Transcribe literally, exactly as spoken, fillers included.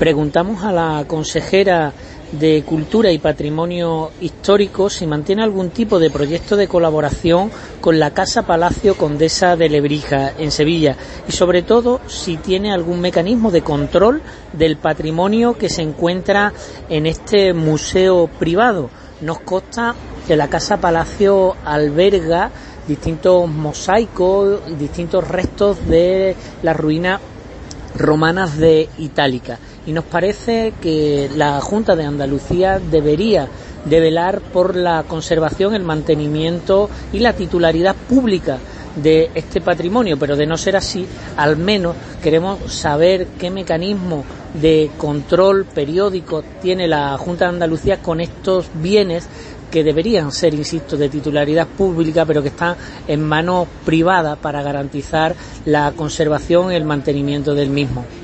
Preguntamos a la consejera de Cultura y Patrimonio Histórico si mantiene algún tipo de proyecto de colaboración con la Casa Palacio Condesa de Lebrija en Sevilla y sobre todo si tiene algún mecanismo de control del patrimonio que se encuentra en este museo privado. Nos consta que la Casa Palacio alberga distintos mosaicos, distintos restos de las ruinas romanas de Itálica, y nos parece que la Junta de Andalucía debería de velar por la conservación, el mantenimiento y la titularidad pública de este patrimonio, pero de no ser así, al menos queremos saber qué mecanismo de control periódico tiene la Junta de Andalucía con estos bienes que deberían ser, insisto, de titularidad pública, pero que están en manos privadas para garantizar la conservación y el mantenimiento del mismo.